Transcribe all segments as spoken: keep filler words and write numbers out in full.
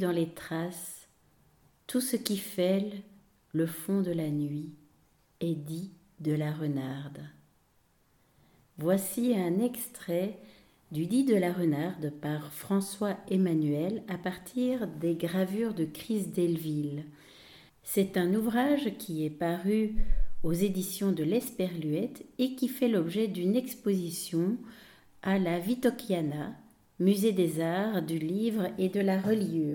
dans les traces tout ce qui fêle le fond de la nuit et dit de la renarde. Voici un extrait du dit de la renarde par François Emmanuel à partir des gravures de Chris Delville. C'est un ouvrage qui est paru aux éditions de l'Esperluette et qui fait l'objet d'une exposition à la Vitokiana, Musée des Arts, du Livre et de la Reliure.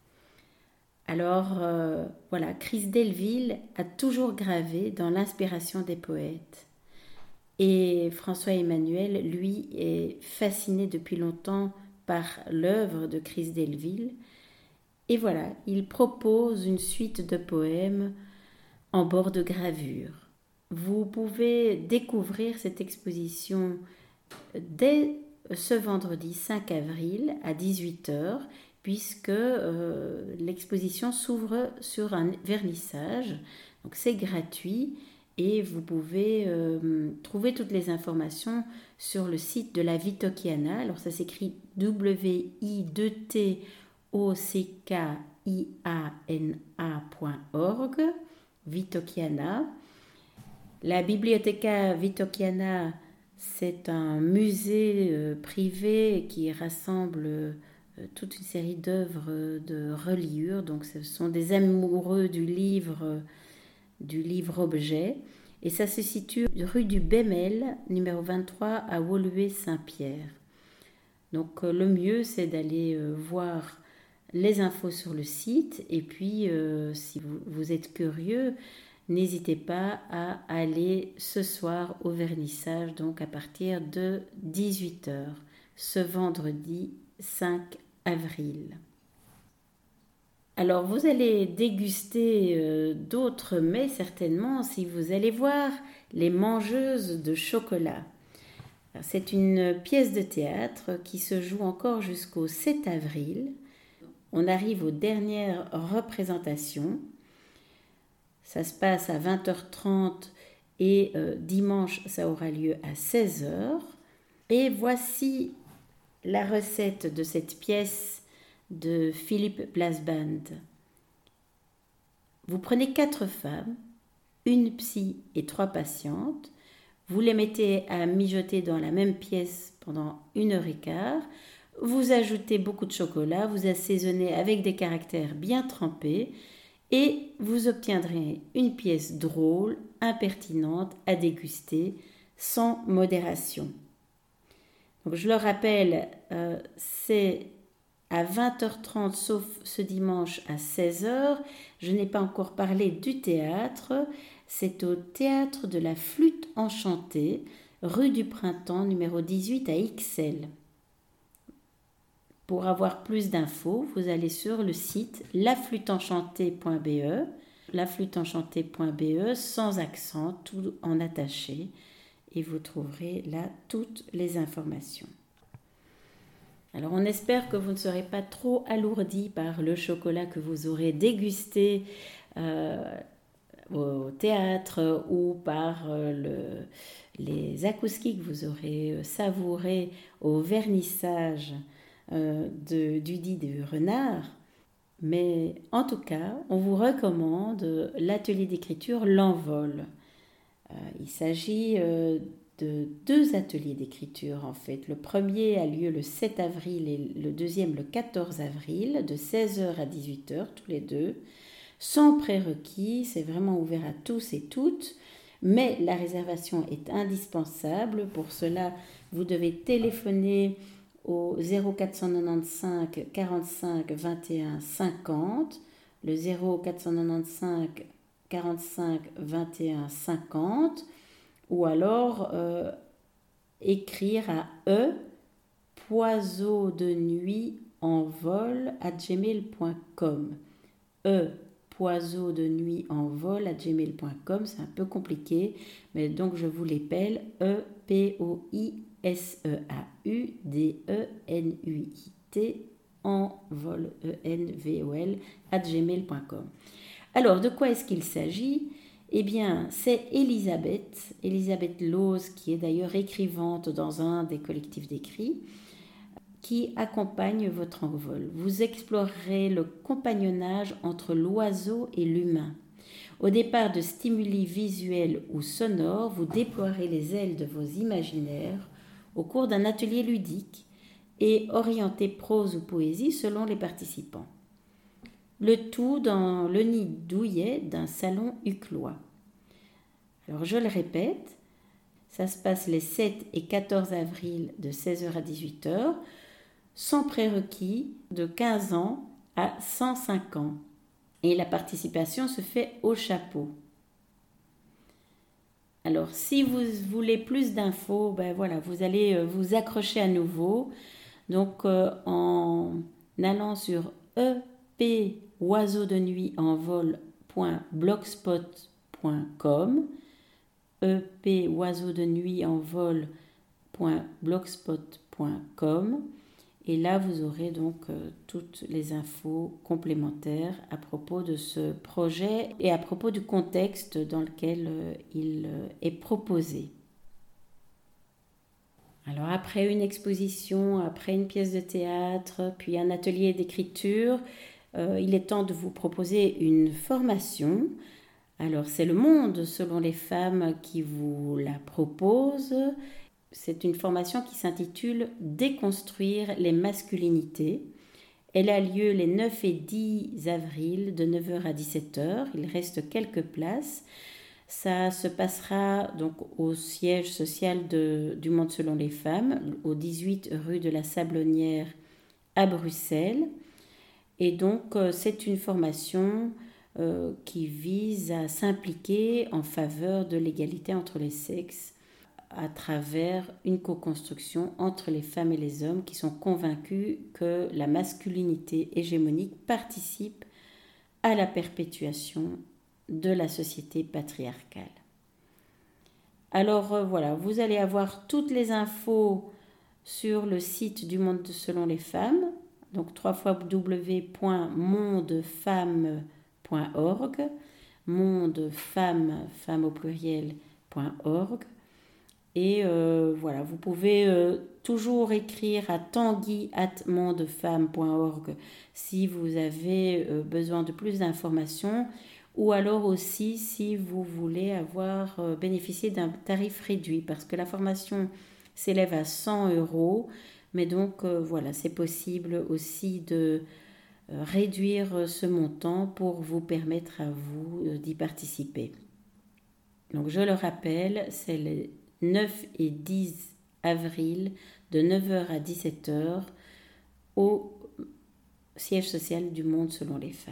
Alors, euh, voilà, Chris Delville a toujours gravé dans l'inspiration des poètes. Et François Emmanuel, lui, est fasciné depuis longtemps par l'œuvre de Chris Delville. Et voilà, il propose une suite de poèmes en bord de gravure. Vous pouvez découvrir cette exposition dès ce vendredi cinq avril à dix-huit heures, puisque euh, l'exposition s'ouvre sur un vernissage. Donc c'est gratuit et vous pouvez euh, trouver toutes les informations sur le site de la Vitokiana. Alors ça s'écrit W I deux T O C K I A N A point org, Vitokiana. La Biblioteca Vitokiana, c'est un musée euh, privé qui rassemble euh, toute une série d'œuvres de reliure. Donc ce sont des amoureux du livre, euh, du livre-objet. Et ça se situe rue du Bémel, numéro vingt-trois, à Woluwe-Saint-Pierre. Donc euh, le mieux, c'est d'aller euh, voir les infos sur le site. Et puis, euh, si vous, vous êtes curieux, n'hésitez pas à aller ce soir au vernissage, donc à partir de dix-huit heures, ce vendredi cinq avril. Alors, vous allez déguster euh, d'autres mets certainement si vous allez voir Les Mangeuses de chocolat. Alors, c'est une pièce de théâtre qui se joue encore jusqu'au sept avril. On arrive aux dernières représentations. Ça se passe à vingt heures trente et euh, dimanche, ça aura lieu à seize heures. Et voici la recette de cette pièce de Philippe Blasband. Vous prenez quatre femmes, une psy et trois patientes. Vous les mettez à mijoter dans la même pièce pendant une heure et quart. Vous ajoutez beaucoup de chocolat, vous assaisonnez avec des caractères bien trempés et vous obtiendrez une pièce drôle, impertinente à déguster sans modération. Donc je le rappelle, euh, c'est à vingt heures trente sauf ce dimanche à seize heures. Je n'ai pas encore parlé du théâtre. C'est au Théâtre de la Flûte Enchantée, rue du Printemps, numéro dix-huit à Ixelles. Pour avoir plus d'infos, vous allez sur le site la flûte enchantée point b e, la flûte enchantée point b e, sans accent, tout en attaché, et vous trouverez là toutes les informations. Alors on espère que vous ne serez pas trop alourdi par le chocolat que vous aurez dégusté euh, au théâtre ou par euh, le, les akouski que vous aurez savourés au vernissage euh, de, du dit de renard. Mais en tout cas, on vous recommande l'atelier d'écriture L'Envol. Euh, il s'agit euh, de deux ateliers d'écriture en fait. Le premier a lieu le sept avril et le deuxième le quatorze avril, de seize heures à dix-huit heures tous les deux, sans prérequis, c'est vraiment ouvert à tous et toutes, mais la réservation est indispensable. Pour cela, vous devez téléphoner au zéro quatre cent quatre-vingt-quinze quarante-cinq vingt et un cinquante, le zéro quatre cent quatre-vingt-quinze quarante-cinq vingt et un cinquante, ou alors euh, écrire à e poiseau de nuit en vol à gmail point com. e poiseau de nuit en vol à gmail point com, c'est un peu compliqué, mais donc je vous l'épelle e p o i s e a u d e n u i t en vol e n v o l à gmail point com. Alors de quoi est-ce qu'il s'agit ? Eh bien, c'est Elisabeth, Elisabeth Lose, qui est d'ailleurs écrivante dans un des collectifs d'écrits, qui accompagne votre envol. Vous explorerez le compagnonnage entre l'oiseau et l'humain. Au départ de stimuli visuels ou sonores, vous déploierez les ailes de vos imaginaires au cours d'un atelier ludique et orienté prose ou poésie selon les participants. Le tout dans le nid douillet d'un salon uclois. Alors je le répète, ça se passe les sept et quatorze avril de seize heures à dix-huit heures, sans prérequis de quinze ans à cent cinq ans. Et la participation se fait au chapeau. Alors, si vous voulez plus d'infos, ben voilà, vous allez vous accrocher à nouveau. Donc, euh, en allant sur e p oiseau de nuit en vol point blogspot point com, e p oiseau de nuit en vol point blogspot point com, et là, vous aurez donc euh, toutes les infos complémentaires à propos de ce projet et à propos du contexte dans lequel euh, il euh, est proposé. Alors après une exposition, après une pièce de théâtre, puis un atelier d'écriture, euh, il est temps de vous proposer une formation. Alors c'est Le Monde selon les femmes qui vous la propose. C'est une formation qui s'intitule « Déconstruire les masculinités ». Elle a lieu les neuf et dix avril de neuf heures à dix-sept heures. Il reste quelques places. Ça se passera donc au siège social de, du Monde selon les femmes, au dix-huit rue de la Sablonnière à Bruxelles. Et donc c'est une formation euh, qui vise à s'impliquer en faveur de l'égalité entre les sexes à travers une co-construction entre les femmes et les hommes qui sont convaincus que la masculinité hégémonique participe à la perpétuation de la société patriarcale. Alors euh, voilà, vous allez avoir toutes les infos sur le site du Monde selon les femmes, donc w w w point mondefemme point org, monde femme, femme au pluriel, .org. Et euh, voilà, vous pouvez euh, toujours écrire à tanguy arobase mondefemme point org si vous avez euh, besoin de plus d'informations, ou alors aussi si vous voulez avoir euh, bénéficié d'un tarif réduit, parce que la formation s'élève à cent euros, mais donc euh, voilà, c'est possible aussi de euh, réduire ce montant pour vous permettre à vous euh, d'y participer. Donc je le rappelle, c'est le neuf et dix avril de neuf heures à dix-sept heures au siège social du Monde selon les femmes.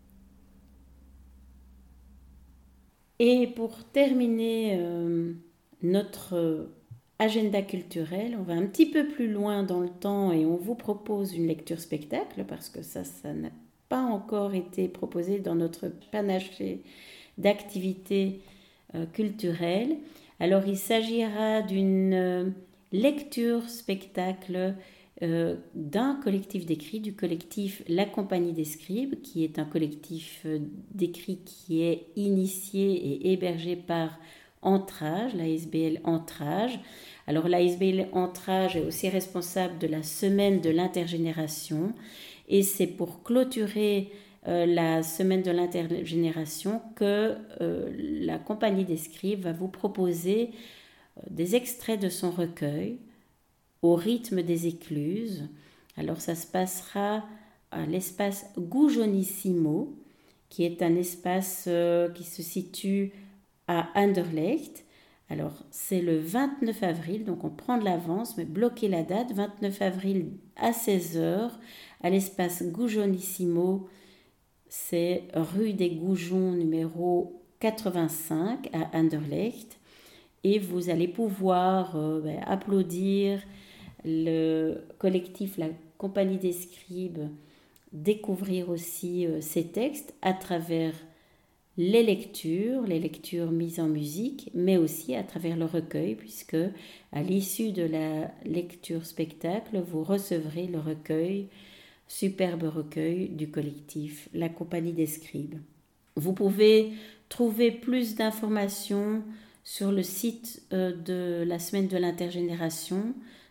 Et pour terminer euh, notre agenda culturel, on va un petit peu plus loin dans le temps et on vous propose une lecture spectacle parce que ça, ça n'a pas encore été proposé dans notre panaché d'activités euh, culturelles. Alors, il s'agira d'une euh, lecture spectacle euh, d'un collectif d'écrit, du collectif La Compagnie des Scribes, qui est un collectif euh, d'écrit qui est initié et hébergé par Entrage, l'A S B L Entrage. Alors, l'A S B L Entrage est aussi responsable de la semaine de l'intergénération, et c'est pour clôturer Euh, la semaine de l'intergénération que euh, la Compagnie des Scribes va vous proposer euh, des extraits de son recueil au rythme des écluses. Alors ça se passera à l'espace Goujonissimo, qui est un espace euh, qui se situe à Anderlecht. Alors c'est le vingt-neuf avril, donc on prend de l'avance, mais bloquez la date, vingt-neuf avril à seize heures, à l'espace Goujonissimo. C'est rue des Goujons numéro quatre-vingt-cinq à Anderlecht, et vous allez pouvoir euh, ben, applaudir le collectif La Compagnie des Scribes, découvrir aussi euh, ses textes à travers les lectures, les lectures mises en musique, mais aussi à travers le recueil, puisque à l'issue de la lecture spectacle, vous recevrez le recueil, superbe recueil du collectif La Compagnie des Scribes. Vous pouvez trouver plus d'informations sur le site de la semaine de l'intergénération,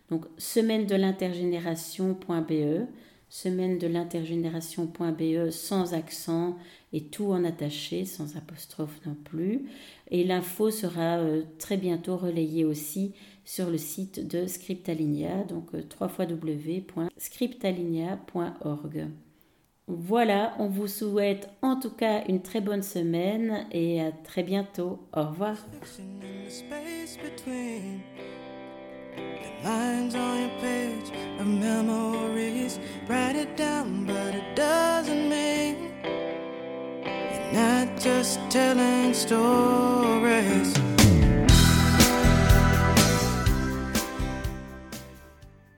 Donc semaine de l'intergénération.be, semaine de l'intergénération.be sans accent et tout en attaché, sans apostrophe non plus. Et l'info sera euh, très bientôt relayée aussi sur le site de Scriptalinea, donc euh, w w w point scriptalinea point org. Voilà, on vous souhaite en tout cas une très bonne semaine et à très bientôt. Au revoir. Lines on your page of memories. Write it down, but it doesn't mean you're not just telling stories.